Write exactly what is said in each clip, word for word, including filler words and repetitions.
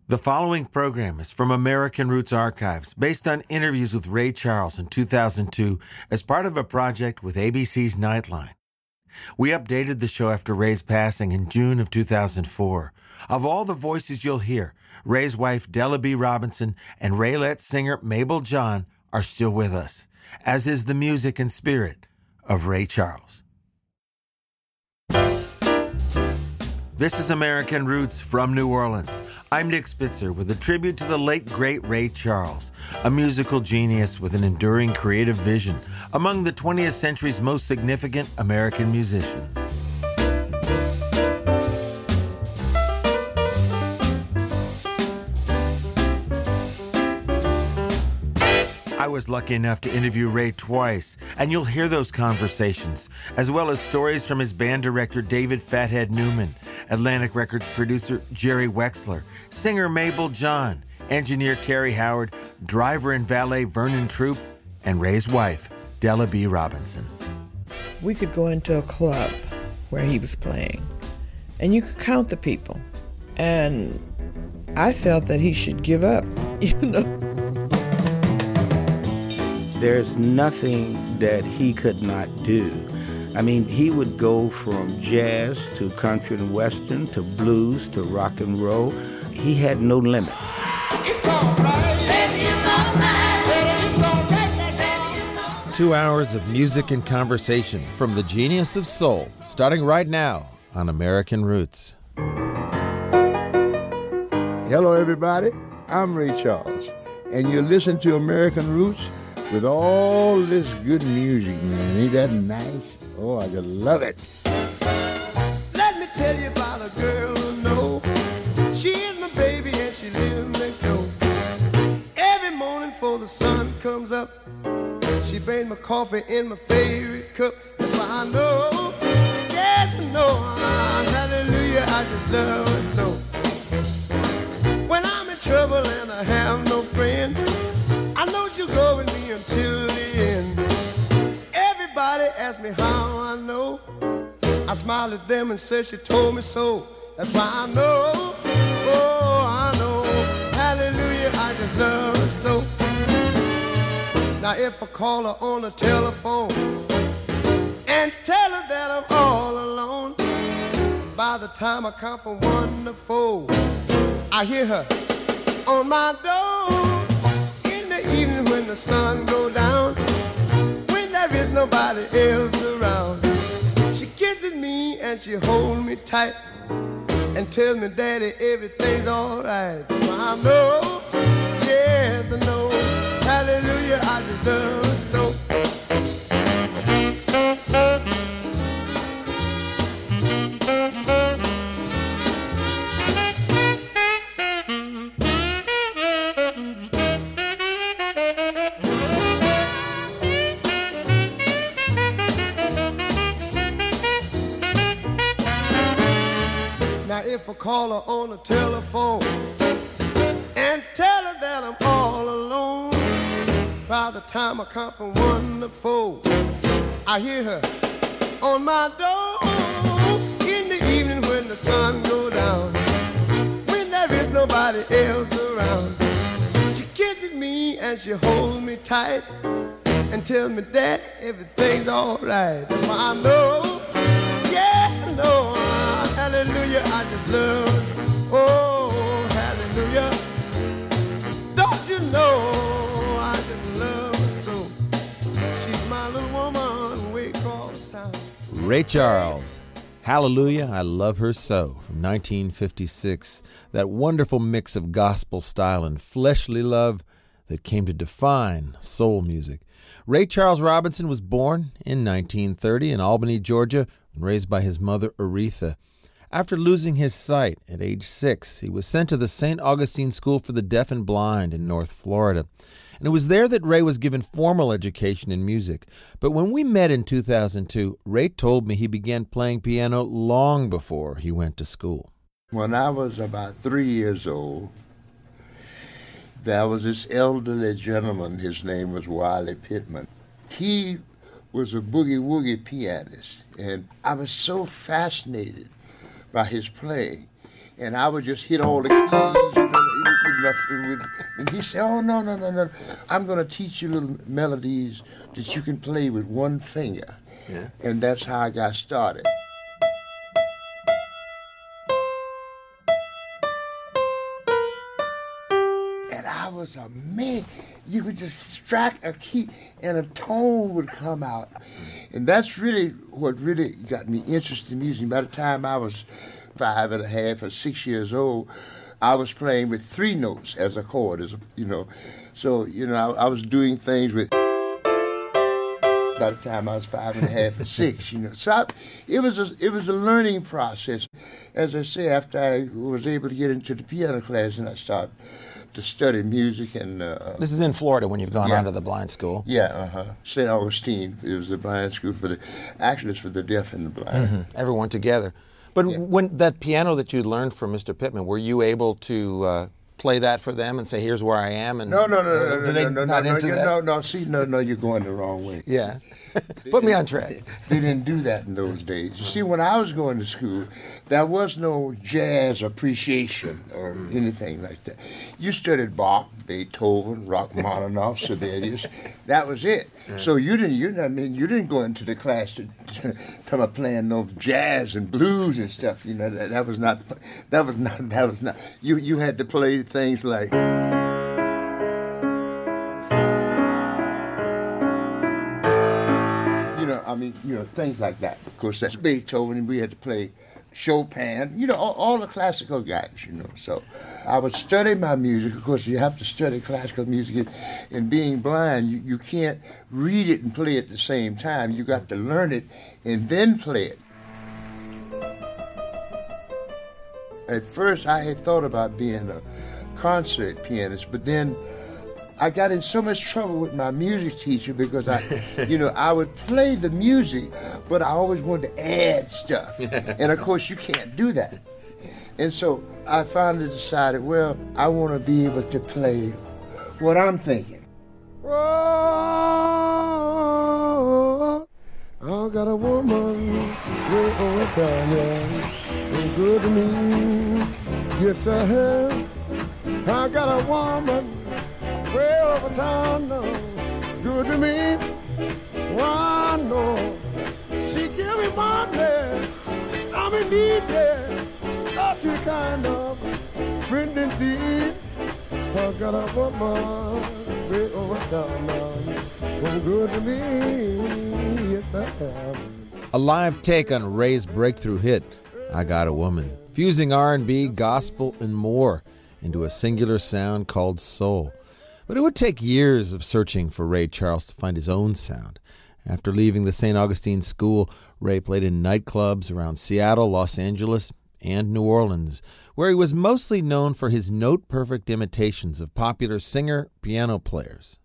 The following program is from American Roots Archives, based on interviews with Ray Charles in two thousand two as part of a project with A B C's Nightline. We updated the show after Ray's passing in June of two thousand four. Of all the voices you'll hear, Ray's wife Della B. Robinson and Raylette singer Mabel John are still with us, as is the music and spirit of Ray Charles. This is American Roots from New Orleans. I'm Nick Spitzer with a tribute to the late, great Ray Charles, a musical genius with an enduring creative vision among the twentieth century's most significant American musicians. I was lucky enough to interview Ray twice, and you'll hear those conversations, as well as stories from his band director David Fathead Newman, Atlantic Records producer Jerry Wexler, singer Mabel John, engineer Terry Howard, driver and valet Vernon Troop, and Ray's wife, Della B. Robinson. We could go into a club where he was playing, and you could count the people, and I felt that he should give up, you know. There's nothing that he could not do. I mean, he would go from jazz to country and western to blues to rock and roll. He had no limits. It's all right. Baby, it's all right. It's all right. Baby, it's all right. Two hours of music and conversation from the genius of soul, starting right now on American Roots. Hello, everybody. I'm Ray Charles, and you listen to American Roots with all this good music, man. Ain't that nice? Oh, I just love it. Let me tell you about a girl who knows. She is my baby and she lives next door. Every morning before the sun comes up, she brings my coffee in my favorite cup. That's why I know, yes I know, ah, hallelujah, I just love her so. When I'm in trouble and I have no friend, I know she'll go with me until the end. Everybody asks me how I know. I smile at them and say she told me so. That's why I know, oh I know, hallelujah, I just love her so. Now if I call her on the telephone and tell her that I'm all alone, by the time I count from one to four, I hear her on my door. Even when the sun go down, when there is nobody else around, she kisses me and she holds me tight and tells me, Daddy, everything's alright. So I know, yes I know, hallelujah, I just love her so. If I call her on the telephone and tell her that I'm all alone, by the time I count from one to four, I hear her on my door. In the evening when the sun goes down, when there is nobody else around, she kisses me and she holds me tight and tells me that everything's alright. That's why I know, yes I know, hallelujah, I just love her. Oh, hallelujah. Don't you know I just love her so. She's my little woman way across town. Ray Charles, Hallelujah, I Love Her So, from nineteen fifty-six. That wonderful mix of gospel style and fleshly love that came to define soul music. Ray Charles Robinson was born in nineteen thirty in Albany, Georgia, and raised by his mother, Aretha. After losing his sight at age six, he was sent to the Saint Augustine School for the Deaf and Blind in North Florida. And it was there that Ray was given formal education in music. But when we met in two thousand two, Ray told me he began playing piano long before he went to school. When I was about three years old, there was this elderly gentleman, his name was Wiley Pittman. He was a boogie-woogie pianist, and I was so fascinated by his playing, and I would just hit all the keys, you know, nothing with. And he said, "Oh no, no, no, no! I'm going to teach you little melodies that you can play with one finger." Yeah. And that's how I got started. And I was amazed. You could just strike a key and a tone would come out. And that's really what really got me interested in music. By the time I was five and a half or six years old, I was playing with three notes as a chord, as a, you know. So, you know, I, I was doing things with... By the time I was five and a half or six, you know. So I, it was a, it was a learning process. As I say, after I was able to get into the piano class and I started to study music and... Uh, this is in Florida when you've gone yeah. on to the blind school. Yeah, uh-huh. Saint Augustine. It was the blind school for the... Actually, it's for the deaf and the blind. Mm-hmm. Everyone together. But yeah. when that piano that you learned from Mister Pittman, were you able to uh, play that for them and say, "Here's where I am"? And no, no, no, no, no, they no, no, not no, into no, that? no, no. See, no, no, you're going the wrong way. Yeah, put me on track. They didn't do that in those days. You see, when I was going to school, there was no jazz appreciation or anything like that. You studied Bach, Beethoven, Rachmaninoff, Sibelius. That was it. Yeah. So you didn't, you I mean, you didn't go into the class to, to come up playing no jazz and blues and stuff. You know, that, that was not, that was not, that was not. You you had to play things like. You know, I mean, you know, things like that. Of course, that's Beethoven, and we had to play Chopin, you know, all, all the classical guys, you know. So I would study my music. Of course, you have to study classical music. And, and being blind, you, you can't read it and play it at the same time. You got to learn it and then play it. At first, I had thought about being a concert pianist, but then I got in so much trouble with my music teacher because I, you know, I would play the music, but I always wanted to add stuff. And of course, you can't do that. And so I finally decided, well, I want to be able to play what I'm thinking. Oh, I got a woman way over there, so good to me. Yes, I have. I got a woman way over town now, good to me. Why no? She give me money, I'm in need there. Oh, she kind of friend indeed. I got a woman way over town now, oh, good to me. Yes, I have. A live take on Ray's breakthrough hit, "I Got a Woman," fusing R and B, gospel, and more into a singular sound called soul. But it would take years of searching for Ray Charles to find his own sound. After leaving the Saint Augustine School, Ray played in nightclubs around Seattle, Los Angeles, and New Orleans, where he was mostly known for his note-perfect imitations of popular singer piano players.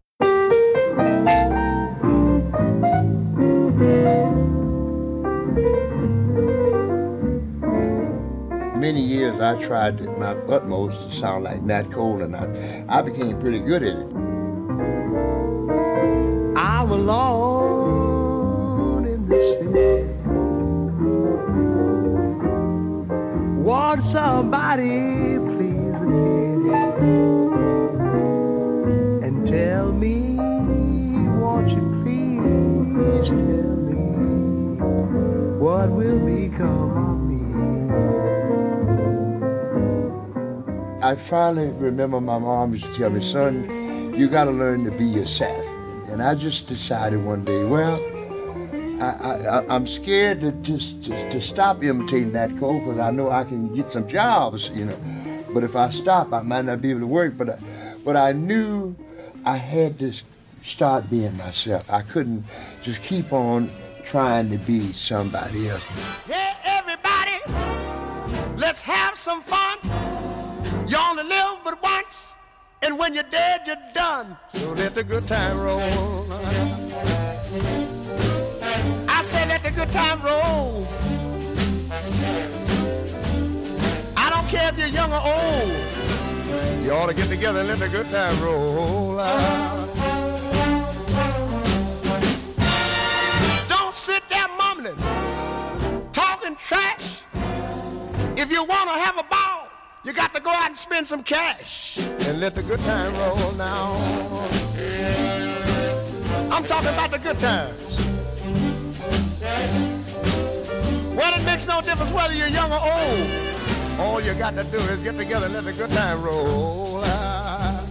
Many years I tried my utmost to sound like Nat Cole, and I, I became pretty good at it. I'm alone in this city. Want somebody please me and tell me, won't you please tell me what will become of me? I finally remember my mom used to tell me, son, you got to learn to be yourself. And I just decided one day, well, I, I, I'm scared to just to, to stop imitating Nat Cole because I know I can get some jobs, you know. But if I stop, I might not be able to work. But I, but I knew I had to start being myself. I couldn't just keep on trying to be somebody else. Hey, everybody, let's have some fun. You only live but once, and when you're dead, you're done. So let the good time roll. I say let the good time roll. I don't care if you're young or old. You ought to get together and let the good time roll. Don't sit there mumbling, talking trash. If you want to have a ball, you got to go out and spend some cash and let the good time roll now. I'm talking about the good times. Well, it makes no difference whether you're young or old. All you got to do is get together and let the good time roll. Ah.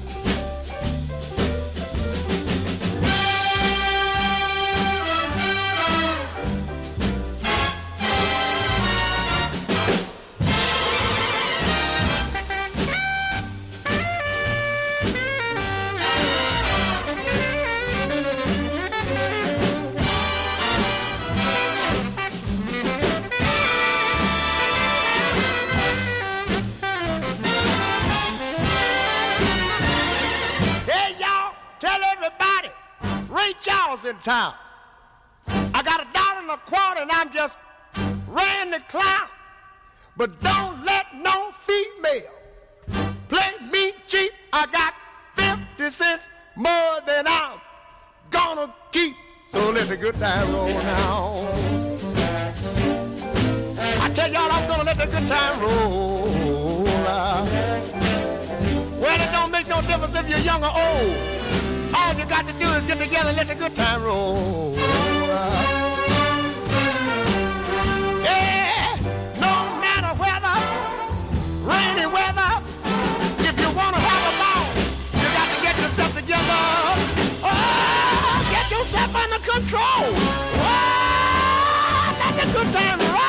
In town. I got a dollar and a quarter and I'm just ran the clown. But don't let no female play me cheap. I got fifty cents more than I'm gonna keep. So let the good time roll now. I tell y'all I'm gonna let the good time roll now. Well, it don't make no difference if you're young or old. All you got to do is get together and let the good time roll. Yeah, no matter weather, rainy weather, if you want to have a ball, you got to get yourself together. Oh, get yourself under control. Oh, let the good time roll.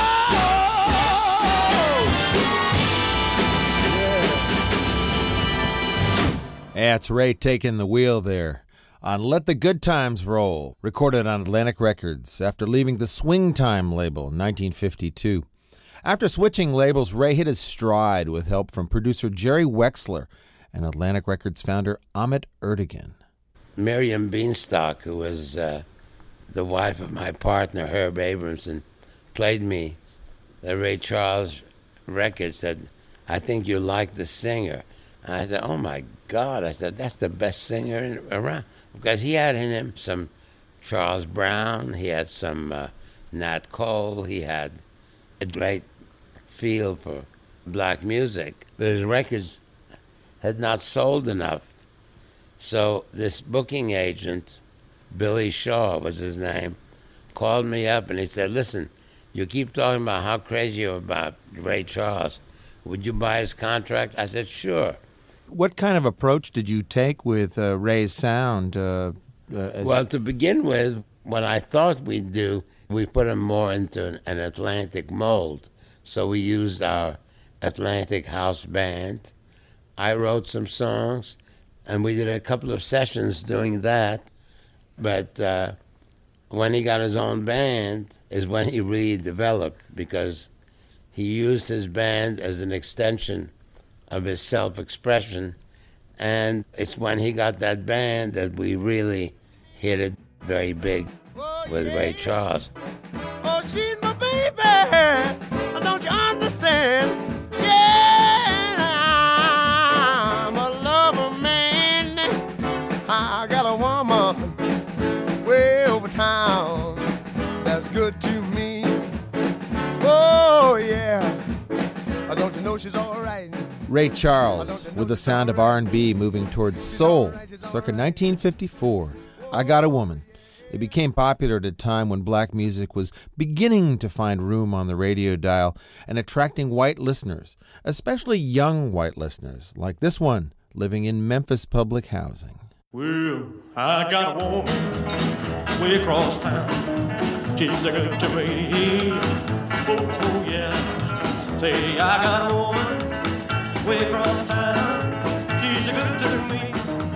Yeah, it's Ray taking the wheel there on Let the Good Times Roll, recorded on Atlantic Records after leaving the Swing Time label in nineteen fifty-two. After switching labels, Ray hit his stride with help from producer Jerry Wexler and Atlantic Records founder Ahmet Ertegun. Miriam Beanstalk, who was uh, the wife of my partner, Herb Abramson, played me the Ray Charles record, said, "I think you like the singer." And I said, "Oh, my God." I said, "That's the best singer in, around." Because he had in him some Charles Brown, he had some uh, Nat Cole, he had a great feel for black music. But his records had not sold enough. So this booking agent, Billy Shaw was his name, called me up and he said, "Listen, you keep talking about how crazy you're about Ray Charles. Would you buy his contract?" I said, "Sure." What kind of approach did you take with uh, Ray's sound? Uh, uh, as well, to begin with, what I thought we'd do, we put him more into an, an Atlantic mold. So we used our Atlantic house band. I wrote some songs, and we did a couple of sessions doing that. But uh, when he got his own band is when he really developed, because he used his band as an extension of his self-expression, and it's when he got that band that we really hit it very big with Ray Charles. Oh, she's my baby, don't you understand? Yeah, I'm a lover man. I got a woman way over town that's good to me. Oh, yeah, don't you know she's all right? Ray Charles, with the sound of R and B moving towards soul, circa nineteen fifty-four, I Got a Woman. It became popular at a time when black music was beginning to find room on the radio dial and attracting white listeners, especially young white listeners, like this one living in Memphis public housing. Well, I got a woman way across town. She's a good to me. Oh, oh yeah. Say, I got a woman way across town, she's a good to me.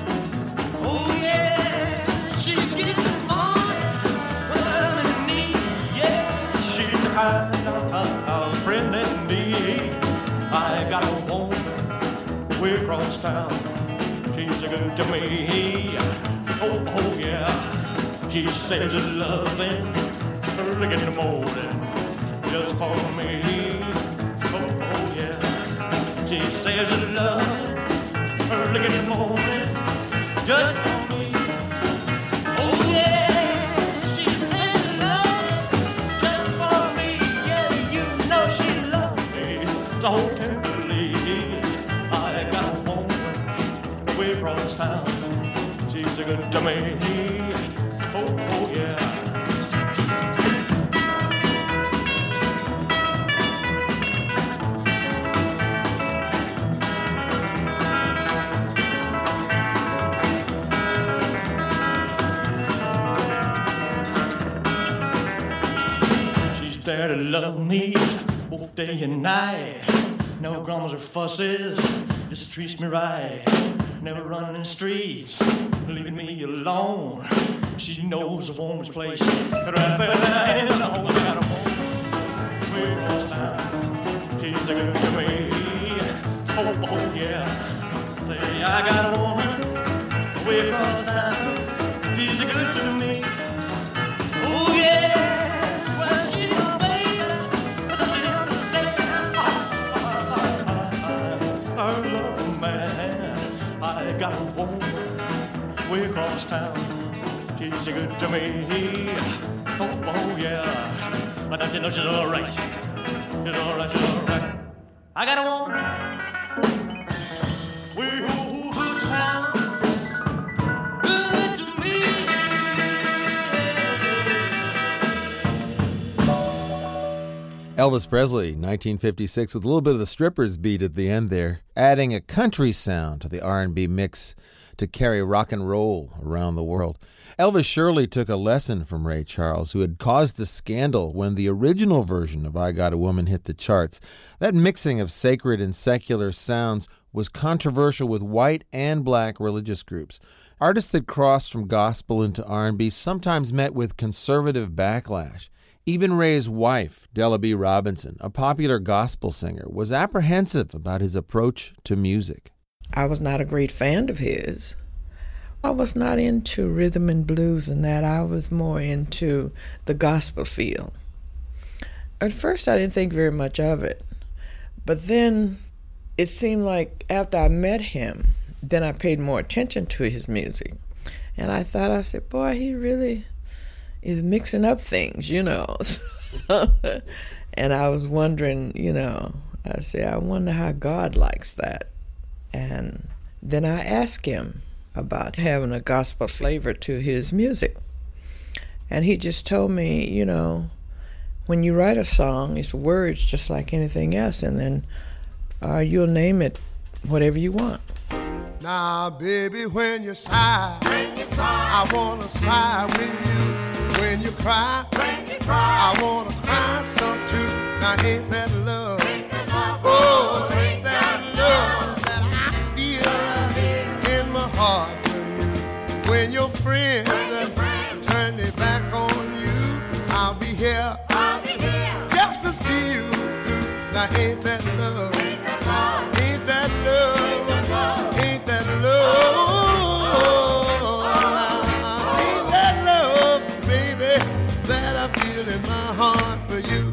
Oh yeah, she gets on when I'm in need. Yeah, she's the kind of, of friend in need. I got a woman way across town, she's a good to me. Oh, oh yeah, she says her loving, look at the morning, just for me. Oh, oh yeah. She says her love, early in the morning, just for me. Oh yeah, she says her love, just for me. Yeah, you know she loves me so tenderly. across town. She's so good to me. Oh, oh yeah. There to love me both day and night. No grumbles or fusses, just treats me right. Never running the streets, leaving me alone. She knows the warmest place right there in the whole got a home. Way across town, she's a good to me. Oh, oh yeah. Say I got a woman way across town. She's a good to me. Oh yeah. I got a woman way across town. She's good to me. Oh, oh yeah. But I know she's all right. She's all right, she's all right. I got a woman way over town. Good to me. Elvis Presley, nineteen fifty-six, with a little bit of the strippers beat at the end there, adding a country sound to the R and B mix to carry rock and roll around the world. Elvis surely took a lesson from Ray Charles, who had caused a scandal when the original version of I Got a Woman hit the charts. That mixing of sacred and secular sounds was controversial with white and black religious groups. Artists that crossed from gospel into R and B sometimes met with conservative backlash. Even Ray's wife, Della B. Robinson, a popular gospel singer, was apprehensive about his approach to music. I was not a great fan of his. I was not into rhythm and blues and that. I was more into the gospel feel. At first, I didn't think very much of it. But then it seemed like after I met him, then I paid more attention to his music. And I thought, I said, boy, he really is mixing up things, you know. And I was wondering, you know, I said, I wonder how God likes that. And then I asked him about having a gospel flavor to his music. And he just told me, you know, when you write a song, it's words just like anything else, and then uh, you'll name it whatever you want. Now, baby, when you sigh, when you sigh I want to sigh with you. When you cry, when you cry I want to cry some too. Now, ain't that love? Ain't that love? Oh, ain't that love that I feel in my heart for you. When your friends turn their back on you, I'll be here, I'll be here just to see you through. Now, ain't that love? Ain't that love? Ain't that love? Ain't that love? Ain't that love, baby, that I feel in my heart for you?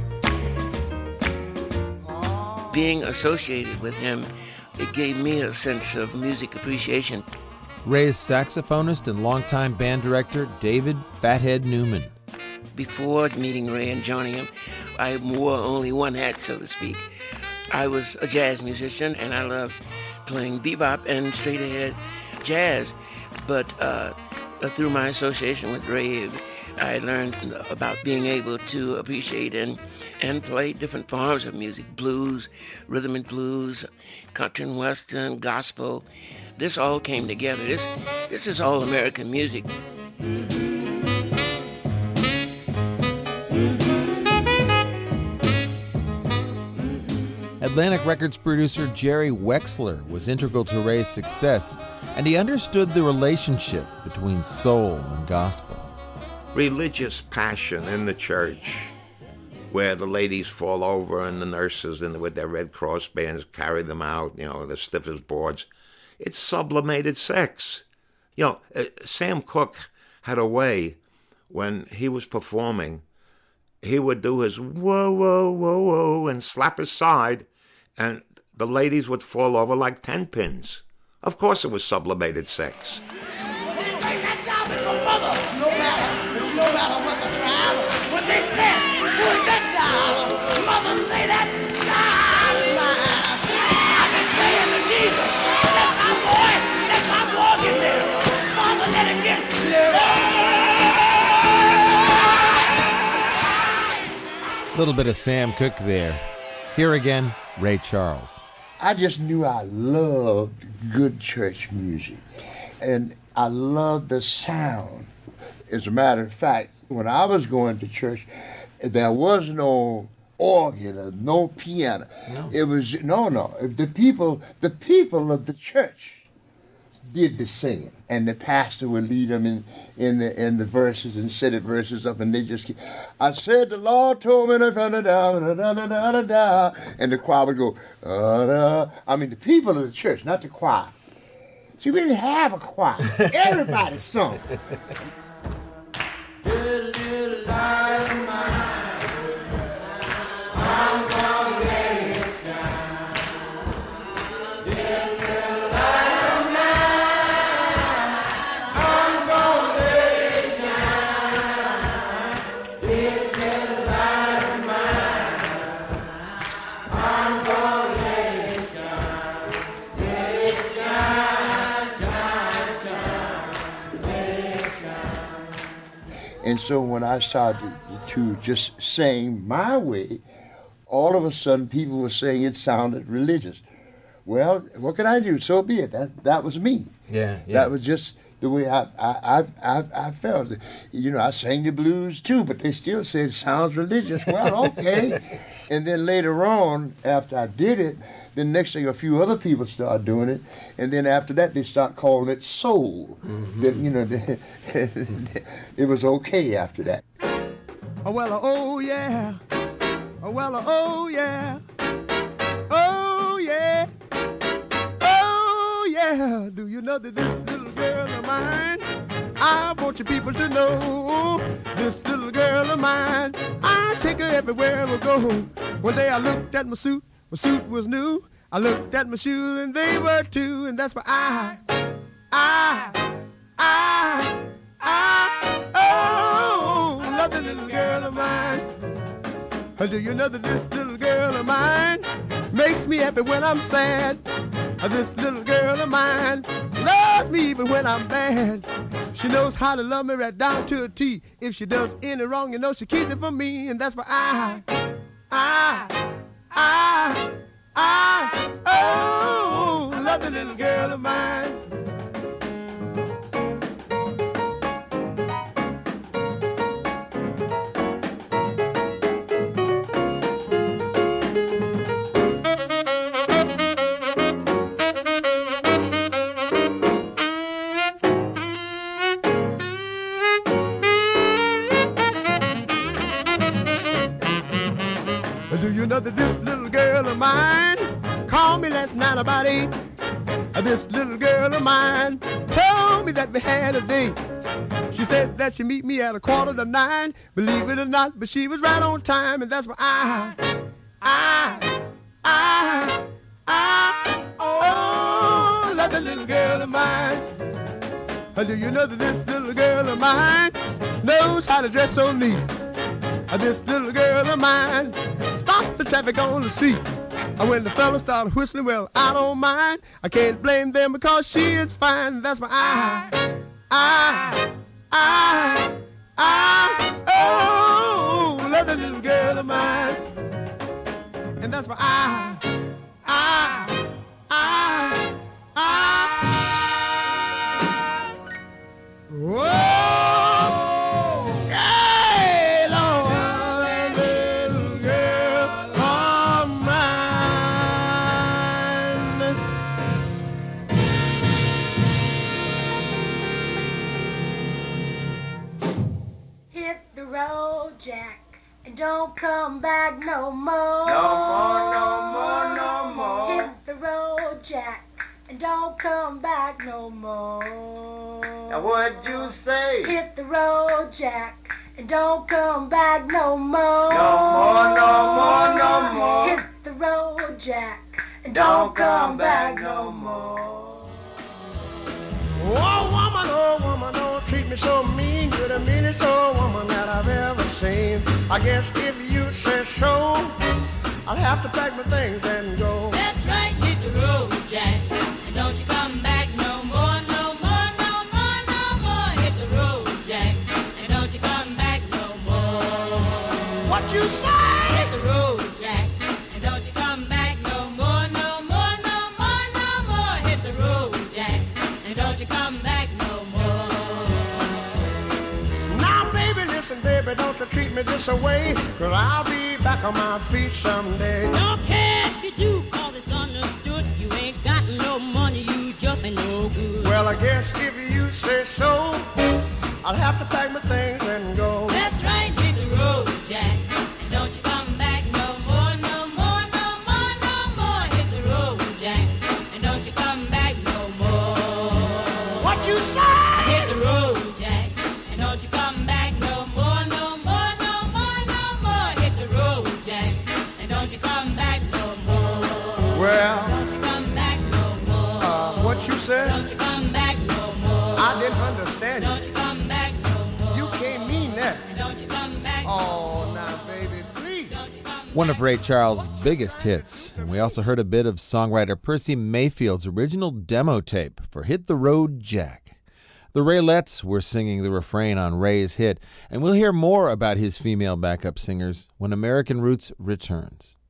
Being associated with him, it gave me a sense of music appreciation. Ray's saxophonist and longtime band director, David Fathead Newman. Before meeting Ray and joining him, I wore only one hat, so to speak. I was a jazz musician, and I loved playing bebop and straight-ahead jazz. But uh, through my association with Ray, I learned about being able to appreciate and, and play different forms of music, blues, rhythm and blues, country and western, gospel. This all came together. This, this is all American music. Atlantic Records producer Jerry Wexler was integral to Ray's success, and he understood the relationship between soul and gospel. Religious passion in the church, where the ladies fall over and the nurses and with their Red Cross bands carry them out, you know, the stiff as boards. It's sublimated sex. You know, uh, Sam Cooke had a way when he was performing, he would do his whoa, whoa, whoa, whoa, and slap his side, and the ladies would fall over like ten pins. Of course it was sublimated sex. No matter, it's no matter what the crowd, what they say, who is that child? Mother say that child is mine. I've been praying to Jesus. That's my boy, that's my boy. A little bit of Sam Cooke there. Here again, Ray Charles. I just knew I loved good church music, and I loved the sound. As a matter of fact, when I was going to church, there was no organ or no piano. No. It was, no, no. The people, the people of the church did the singing, and the pastor would lead them in, in the in the verses and set the verses up, and they just keep, I said the Lord told me da da da da da da da da, and the choir would go da da. I mean the people of the church, not the choir. See, we didn't have a choir. Everybody sung. Good little light of mine, I'm gonna let it shine. Good little light of mine, I'm gonna let it shine. Good little light of mine, I'm gonna let it shine. Let it shine, shine, shine, let it shine. And so when I started to just sing my way, all of a sudden people were saying it sounded religious. Well, what can I do? So be it. That that was me. Yeah, yeah. That was just the way I I I I, I felt. You know, I sang the blues too, but they still said it sounds religious. Well, okay. And then later on, after I did it, then next thing a few other people started doing it, and then after that they start calling it soul. Mm-hmm. Then, you know, it was okay after that. Oh, well, oh, yeah. Oh, well, oh, yeah. Oh, yeah. Oh, yeah. Do you know that this little girl of mine, I want you people to know, this little girl of mine, I take her everywhere I go. One day I looked at my suit, my suit was new. I looked at my shoes and they were too, and that's why I, I, I, I, oh, love the little girl of mine. Do you know that this little girl of mine makes me happy when I'm sad? This little girl of mine loves me even when I'm bad. She knows how to love me right down to a T. If she does any wrong, you know she keeps it from me, and that's why I, I, I, I, oh, love the little girl of mine. Do you know that this little girl of mine called me last night about eight? This little girl of mine told me that we had a date. She said that she'd meet me at a quarter to nine. Believe it or not, but she was right on time, and that's why I, I, I, I, oh, love the little girl of mine. Do you know that this little girl of mine knows how to dress so neat? This little girl of mine stops the traffic on the street. When the fellas start whistling, well, I don't mind. I can't blame them because she is fine. That's why I, I, I, I, oh, love the little girl of mine. And that's why I, I, I, I, whoa. Jack, and don't come back no more. No more, no more, no more. Hit the road, Jack, and don't come back no more. Now what'd you say? Hit the road, Jack, and don't come back no more. No more, no more, no more. Hit the road, Jack, and don't, don't come back, back no more. Oh woman, oh woman, don't treat me so mean. You're the meanest old woman that I've ever seen. I guess if you say so, I'll have to pack my things and go. That's right, hit the road, Jack, and don't you come back no more, no more, no more, no more. Hit the road, Jack, and don't you come back no more. What you say? me this away, cause I'll be back on my feet someday. Don't care if you do, cause it's understood. You ain't got no money, you just ain't no good. Well, I guess if you say so, I'll have to pack my things and go. That's right, hit the road, Jack. And don't you come back no more, no more, no more, no more. Hit the road, Jack. And don't you come back no more. What you say? Hit the road, Jack. And don't you come back no more, no more, no more, no more. Hit the road, Jack. And don't you come back no more. Well, Don't you come back no more. uh, what you said? Don't you come back no more. I didn't understand Don't you. you come back no more. You can't mean that. And don't you come back Oh, now, baby, please. Don't you come One of Ray Charles' biggest hits, and we also heard a bit of songwriter Percy Mayfield's original demo tape for Hit the Road Jack. The Raylettes were singing the refrain on Ray's hit, and we'll hear more about his female backup singers when American Roots returns.